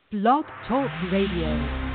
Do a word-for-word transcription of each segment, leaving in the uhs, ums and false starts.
Blog Talk Radio.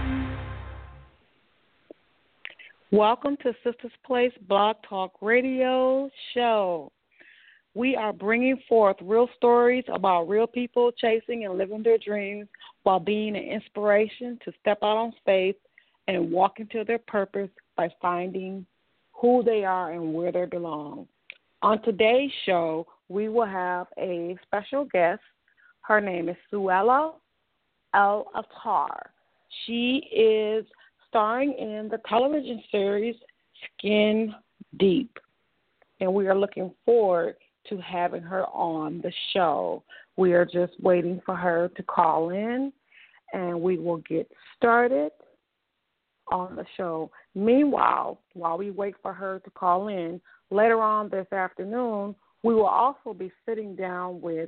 Welcome to Sisters Place Blog Talk Radio Show. We are bringing forth real stories about real people chasing and living their dreams while being an inspiration to step out on faith and walk into their purpose by finding who they are and where they belong. On today's show, we will have a special guest. Her name is Suella El Attar. She is starring in the television series Skin Deep, and we are looking forward to having her on the show. We are just waiting for her to call in, and we will get started on the show. Meanwhile, while we wait for her to call in, later on this afternoon, we will also be sitting down with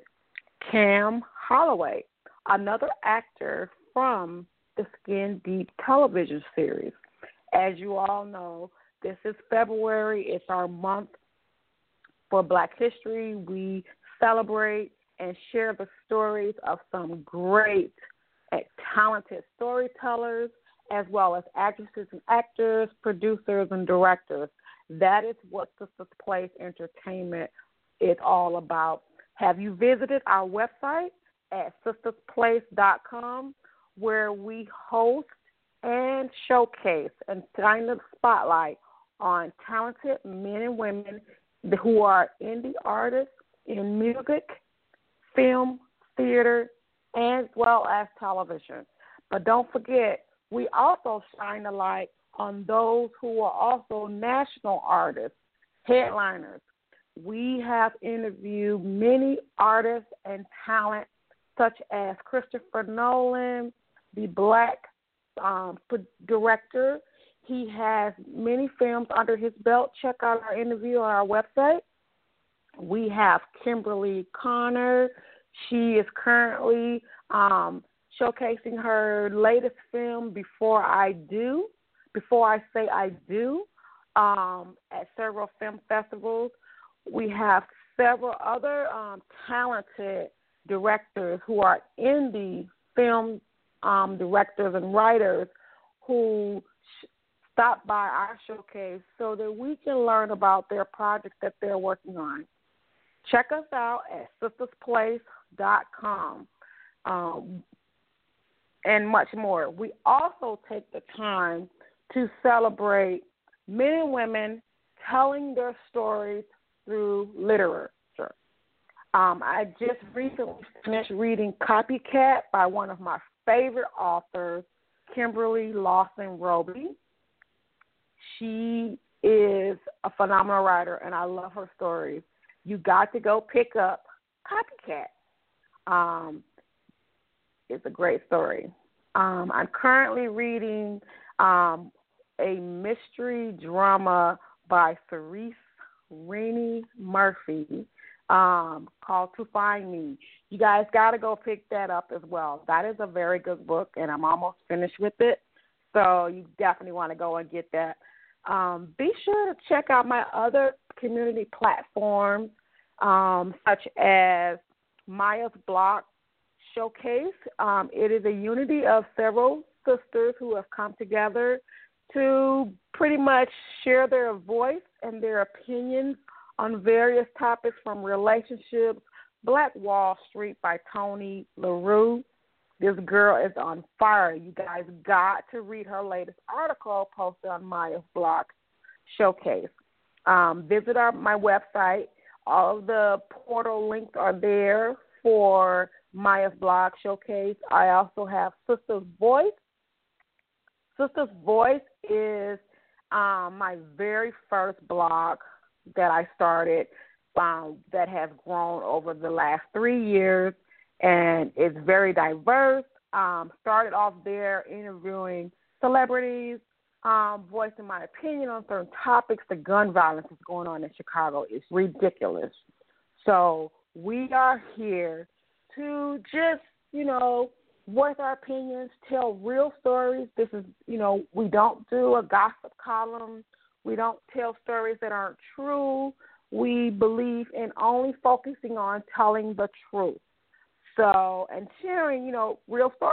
Cam Holloway, another actor from the Skin Deep television series. As you all know, this is February. It's our month for Black History. We celebrate and share the stories of some great and talented storytellers, as well as actresses and actors, producers and directors. That is what Sisters Place Entertainment is all about. Have you visited our website at sisters place dot com, where we host and showcase and shine the spotlight on talented men and women who are indie artists in music, film, theater, as well as television. But don't forget, we also shine the light on those who are also national artists, headliners. We have interviewed many artists and talent such as Christopher Nolan, the Black um, director. He has many films under his belt. Check out our interview on our website. We have Kimberly Connor. She is currently um, showcasing her latest film, Before I Do, Before I Say I Do, um, at several film festivals. We have several other um, talented directors who are indie film um, directors and writers who sh- stop by our showcase so that we can learn about their projects that they're working on. Check us out at sisters place dot com um, and much more. We also take the time to celebrate men and women telling their stories through literature. Um, I just recently finished reading Copycat by one of my favorite authors, Kimberly Lawson Roby. She is a phenomenal writer, and I love her stories. You got to go pick up Copycat. Um, it's a great story. Um, I'm currently reading um, a mystery drama by Therese Rainey Murphy um, called To Find Me. You guys got to go pick that up as well. That is a very good book, and I'm almost finished with it, so you definitely want to go and get that. Um, be sure to check out my other community platforms, um, such as Maya's Block Showcase. Um, it is a unity of several sisters who have come together to pretty much share their voice and their opinions on various topics, from relationships, Black Wall Street by Tony LaRue. This girl is on fire. You guys got to read her latest article posted on Maya's Block Showcase. Um, visit our, my website. All of the portal links are there for Maya's Blog Showcase. I also have Sister's Voice. Sister's Voice is um, my very first blog that I started um, that has grown over the last three years, and it's very diverse. Um, started off there interviewing celebrities, um, voicing my opinion on certain topics. The gun violence that's going on in Chicago is ridiculous. So we are here to just, you know, voice our opinions, tell real stories. This is, you know, we don't do a gossip column. We don't tell stories that aren't true. We believe in only focusing on telling the truth. So, and sharing, you know, real stories.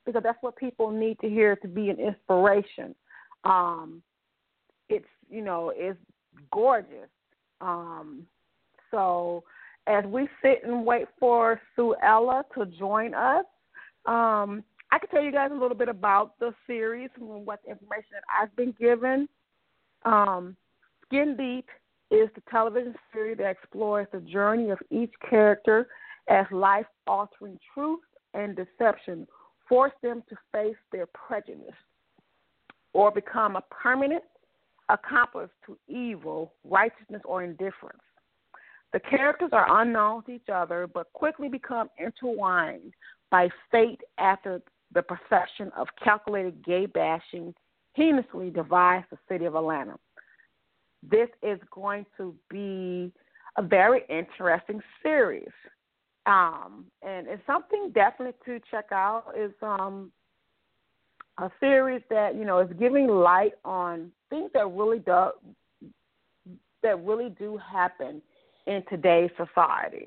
because that's what people need to hear to be an inspiration. Um, it's, you know, it's gorgeous. Um, so as we sit and wait for Sue Ella to join us, um, I can tell you guys a little bit about the series and what the information that I've been given. Um, Skin Deep is the television series that explores the journey of each character as life-altering truth and deception force them to face their prejudice or become a permanent accomplice to evil, righteousness, or indifference. The characters are unknown to each other but quickly become intertwined by fate after the profession of calculated gay bashing heinously divides the city of Atlanta. This is going to be a very interesting series. Um, and it's something definitely to check out. Is um, a series that, you know, is giving light on things that really do that really do happen in today's society.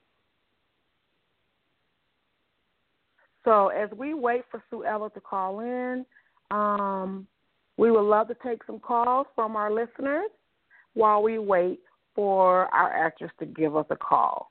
So as we wait for Sue Ella to call in, um, we would love to take some calls from our listeners while we wait for our actress to give us a call.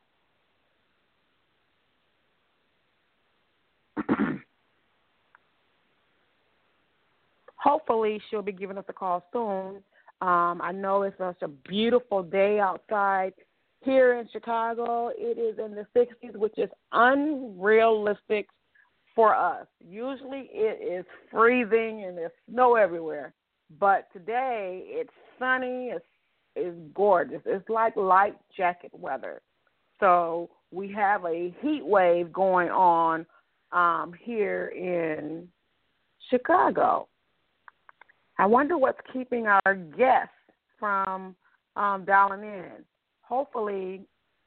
Hopefully she'll be giving us a call soon. Um, I know it's such a beautiful day outside here in Chicago. It is in the sixties, which is unrealistic for us. Usually it is freezing and there's snow everywhere. But today it's sunny, it's, it's gorgeous. It's like light jacket weather. So we have a heat wave going on um, here in Chicago. I wonder what's keeping our guests from um, dialing in. Hopefully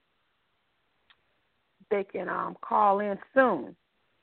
they can um, call in soon.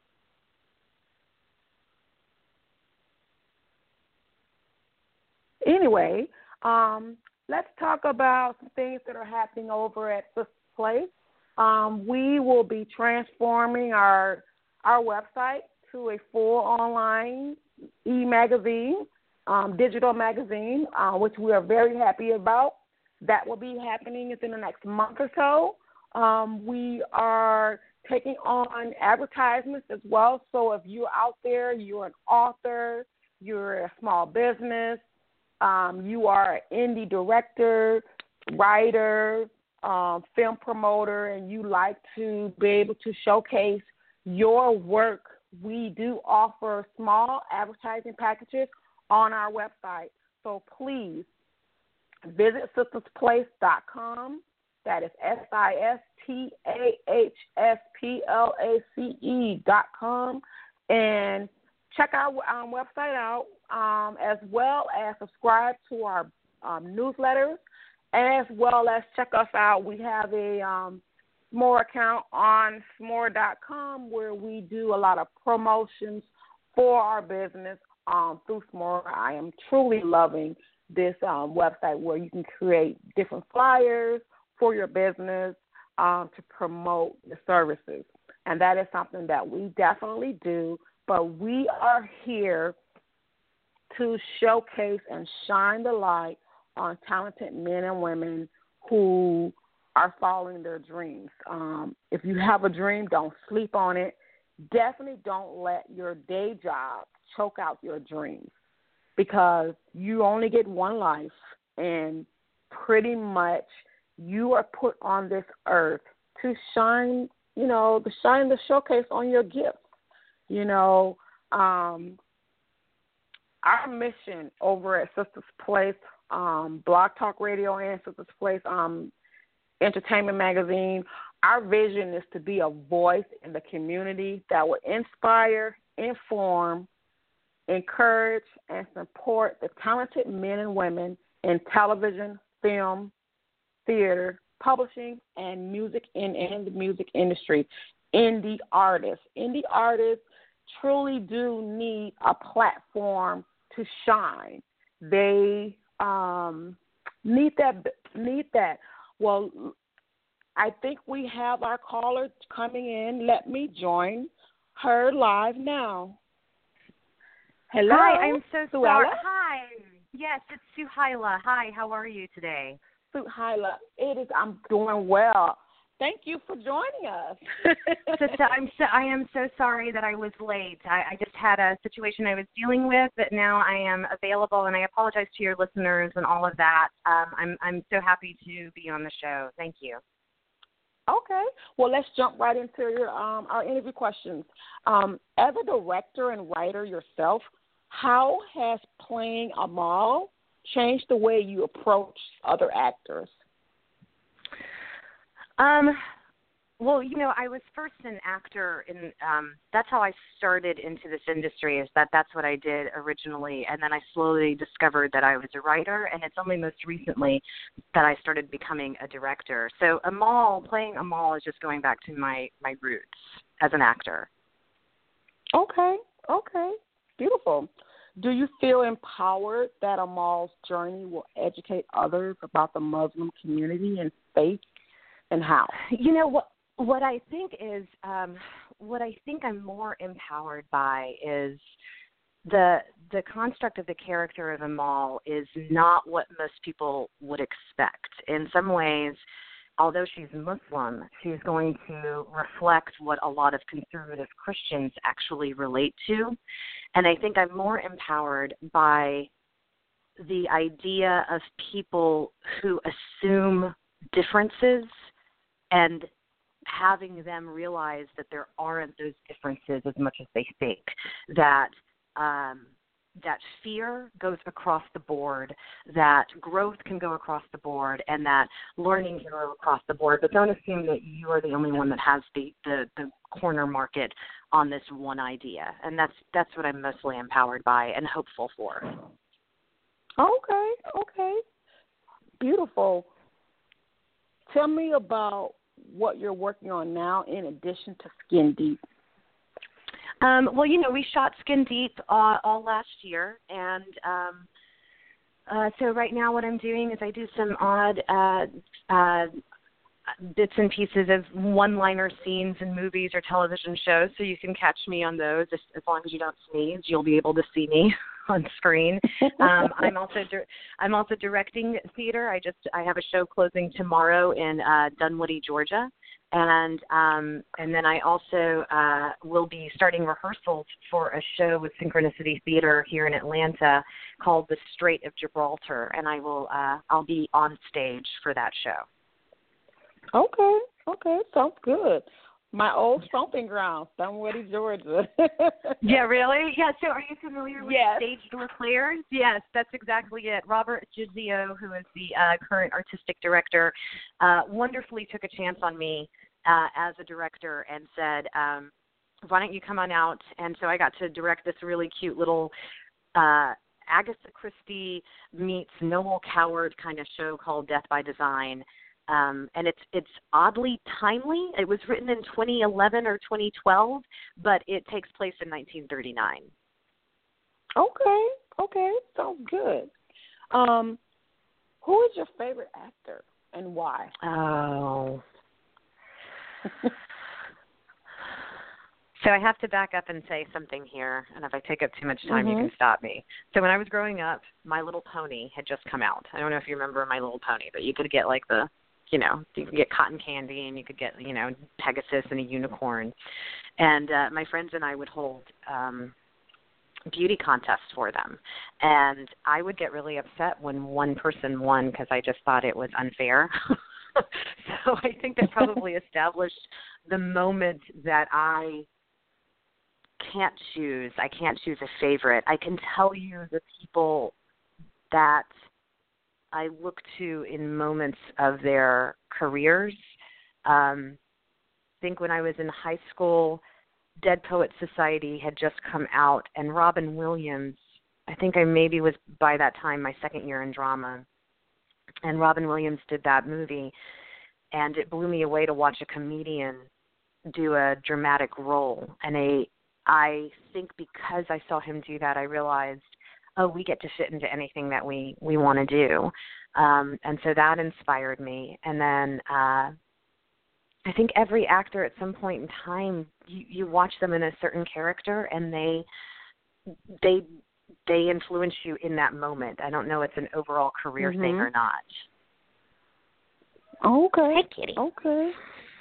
Anyway, um, let's talk about some things that are happening over at Sister's Place. Um, we will be transforming our our website to a full online e-magazine, um, digital magazine, uh, which we are very happy about. That will be happening within the next month or so. Um, we are taking on advertisements as well. So if you're out there, you're an author, you're a small business, um, you are an indie director, writer, um, film promoter, and you like to be able to showcase your work, we do offer small advertising packages on our website. So please visit sisters place dot com. That is S I S T A H S P L A C E dot com. And check our um, website out, um, as well as subscribe to our um, newsletters, as well as check us out. We have a um, Smore account on smore dot com where we do a lot of promotions for our business um, through Smore. I am truly loving this um, website where you can create different flyers for your business um, to promote the services. And that is something that we definitely do, but we are here to showcase and shine the light on talented men and women who are following their dreams. Um, if you have a dream, don't sleep on it. Definitely don't let your day job choke out your dreams, because you only get one life, and pretty much you are put on this earth to shine, you know, to shine the showcase on your gifts. You know, um, our mission over at Sisters Place, um, Blog Talk Radio and Sisters Place um, Entertainment Magazine, our vision is to be a voice in the community that will inspire, inform, encourage, and support the talented men and women in television, film, theater, publishing, and music in and the music industry. Indie artists. Indie artists truly do need a platform to shine. They um, need that. Need that. Well, I think we have our caller coming in. Let me join her live now. Hello. Hi, I'm so Suella? sorry. Hi. Yes, it's Suhaila. Hi, how are you today? Suhaila, it is. I'm doing well. Thank you for joining us. Sister, I'm so, I am so sorry that I was late. I, I just had a situation I was dealing with, but now I am available, and I apologize to your listeners and all of that. Um, I'm I'm so happy to be on the show. Thank you. Okay. Well, let's jump right into your, um, our interview questions. Um, as a director and writer yourself, how has playing Amal changed the way you approach other actors? Um, well, you know, I was first an actor, and um, that's how I started into this industry, is that that's what I did originally, and then I slowly discovered that I was a writer, and it's only most recently that I started becoming a director. So Amal, playing Amal is just going back to my, my roots as an actor. Okay, okay, beautiful. Do you feel empowered that Amal's journey will educate others about the Muslim community and faith? And how? You know what? What I think is, um, what I think I'm more empowered by is the the construct of the character of Amal is not what most people would expect. In some ways, although she's Muslim, she's going to reflect what a lot of conservative Christians actually relate to, and I think I'm more empowered by the idea of people who assume differences and having them realize that there aren't those differences as much as they think, that um, that fear goes across the board, that growth can go across the board, and that learning can go across the board, but don't assume that you are the only one that has the, the, the corner market on this one idea. And that's that's what I'm mostly empowered by and hopeful for. Okay, okay. Beautiful. Tell me about what you're working on now in addition to Skin Deep. Um, well, you know, we shot Skin Deep uh, all last year, and um, uh, so right now what I'm doing is I do some odd uh, uh, bits and pieces of one-liner scenes in movies or television shows, so you can catch me on those. As, as long as you don't sneeze, you'll be able to see me on screen. Um, I'm also di- I'm also directing theater. I just I have a show closing tomorrow in uh, Dunwoody, Georgia, and um, and then I also uh, will be starting rehearsals for a show with Synchronicity Theater here in Atlanta called The Strait of Gibraltar, and I will uh, I'll be on stage for that show. Okay, okay, sounds good. My old stomping ground, Dunwoody, Georgia. Yeah, really? Yeah, so are you familiar with Yes. Staged Leclerc? Yes, that's exactly it. Robert Gizio, who is the uh, current artistic director, uh, wonderfully took a chance on me uh, as a director and said, um, why don't you come on out? And so I got to direct this really cute little uh, Agatha Christie meets Noel Coward kind of show called Death by Design. Um, and it's it's oddly timely. It was written in twenty eleven or twenty twelve, but it takes place in nineteen thirty-nine. Okay, okay, sounds good. Um, who is your favorite actor and why? Oh. So I have to back up and say something here, and if I take up too much time, Mm-hmm. you can stop me. So when I was growing up, My Little Pony had just come out. I don't know if you remember My Little Pony, but you could get like the, you know, you could get cotton candy and you could get, you know, Pegasus and a unicorn. And uh, my friends and I would hold um, beauty contests for them. And I would get really upset when one person won because I just thought it was unfair. So I think that probably established the moment that I can't choose. I can't choose a favorite. I can tell you the people that I look to in moments of their careers. Um, I think when I was in high school, Dead Poets Society had just come out, and Robin Williams, I think I maybe was by that time my second year in drama, and Robin Williams did that movie, and it blew me away to watch a comedian do a dramatic role. And a, I think because I saw him do that, I realized, oh, we get to fit into anything that we, we want to do. Um, and so that inspired me. And then uh, I think every actor at some point in time, you, you watch them in a certain character, and they they they influence you in that moment. I don't know if it's an overall career mm-hmm. thing or not. Okay. Hey, kitty. Okay.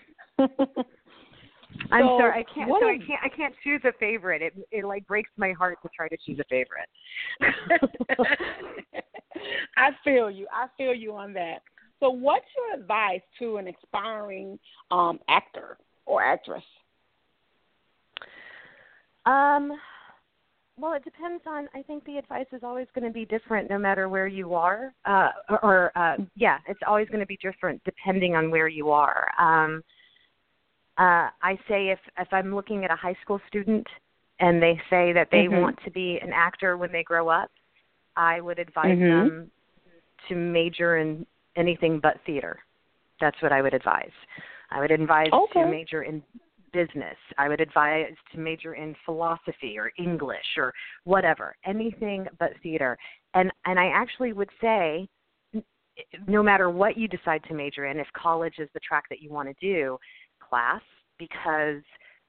I'm so, sorry, I can't. So is, I can't. I can't choose a favorite. It it like breaks my heart to try to choose a favorite. I feel you. I feel you on that. So, what's your advice to an aspiring um, actor or actress? Um. Well, it depends on. I think the advice is always going to be different, no matter where you are. Uh, or, or uh, yeah, it's always going to be different depending on where you are. Um. Uh, I say if, if I'm looking at a high school student and they say that they mm-hmm. want to be an actor when they grow up, I would advise mm-hmm. them to major in anything but theater. That's what I would advise. I would advise okay. to major in business. I would advise to major in philosophy or English or whatever, anything but theater. And and I actually would say, no matter what you decide to major in, if college is the track that you want to do, class, because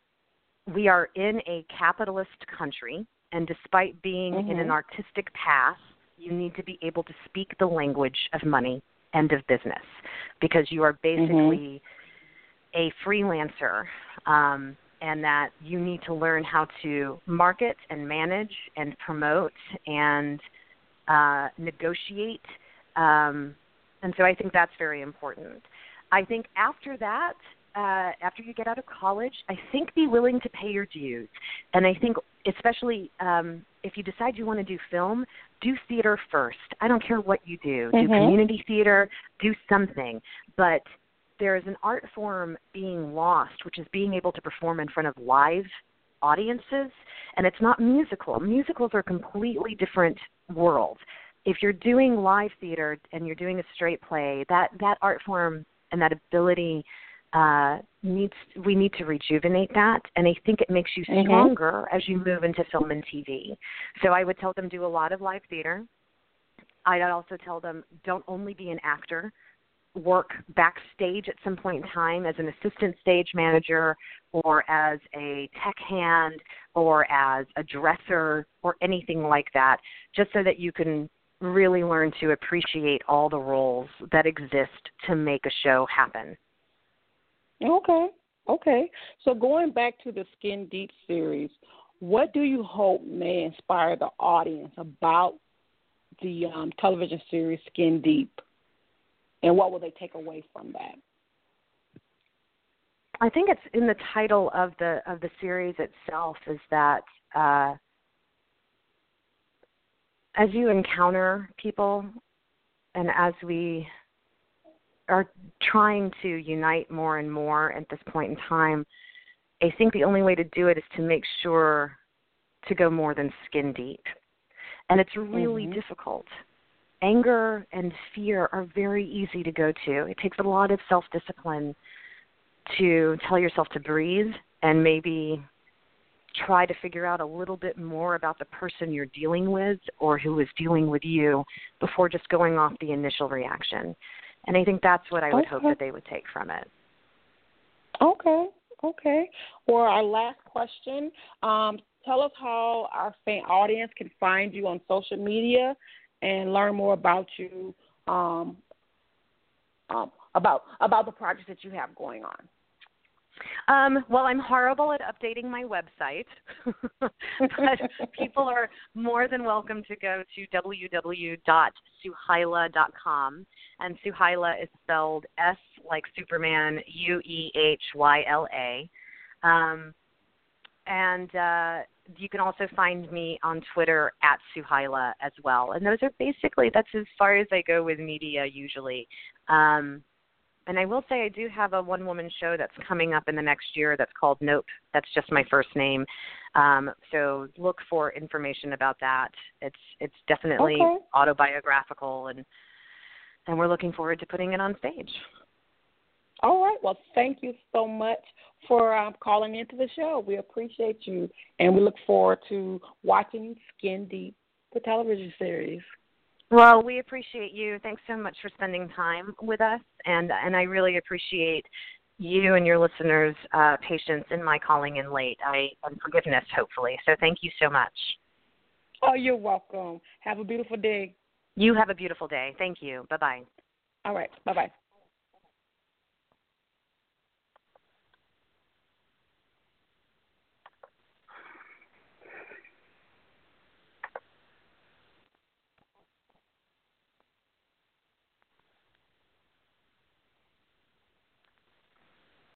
we are in a capitalist country, and despite being mm-hmm. in an artistic path, you need to be able to speak the language of money and of business, because you are basically mm-hmm. a freelancer, um, and that you need to learn how to market and manage and promote and uh, negotiate. Um, and so I think that's very important. I think after that, Uh, after you get out of college, I think be willing to pay your dues. And I think especially um, if you decide you want to do film, do theater first. I don't care what you do. Mm-hmm. Do community theater, do something. But there is an art form being lost, which is being able to perform in front of live audiences. And it's not musical. Musicals are a completely different world. If you're doing live theater and you're doing a straight play, that, that art form and that ability Uh, needs we need to rejuvenate that, and I think it makes you stronger mm-hmm. as you move into film and T V. So I would tell them do a lot of live theater. I'd also tell them don't only be an actor, work backstage at some point in time as an assistant stage manager or as a tech hand or as a dresser or anything like that, just so that you can really learn to appreciate all the roles that exist to make a show happen. Okay, okay. So going back to the Skin Deep series, what do you hope may inspire the audience about the um, television series Skin Deep, and what will they take away from that? I think it's in the title of the of the series itself, is that uh, as you encounter people and as we are trying to unite more and more at this point in time, I think the only way to do it is to make sure to go more than skin deep. And it's really mm-hmm. difficult. Anger and fear are very easy to go to. It takes a lot of self-discipline to tell yourself to breathe and maybe try to figure out a little bit more about the person you're dealing with or who is dealing with you before just going off the initial reaction. And I think that's what I would okay. hope that they would take from it. Okay, okay. For our last question, um, tell us how our fan audience can find you on social media and learn more about you, um, um, about about the projects that you have going on. Um, well, I'm horrible at updating my website, but people are more than welcome to go to w w w dot suhaila dot com, and Suhaila is spelled S like Superman, U E H Y L A. Um, and uh, you can also find me on Twitter at Suhaila as well. And those are basically, that's as far as I go with media usually. Um, And I will say I do have a one-woman show that's coming up in the next year that's called Nope. That's just my first name. Um, so look for information about that. It's it's definitely okay. autobiographical, and and we're looking forward to putting it on stage. All right. Well, thank you so much for um, calling into the show. We appreciate you, and we look forward to watching Skin Deep, the television series. Well, we appreciate you. Thanks so much for spending time with us, and and I really appreciate you and your listeners' uh, patience in my calling in late. I and forgiveness, hopefully. So thank you so much. Oh, you're welcome. Have a beautiful day. You have a beautiful day. Thank you. Bye-bye. All right. Bye-bye.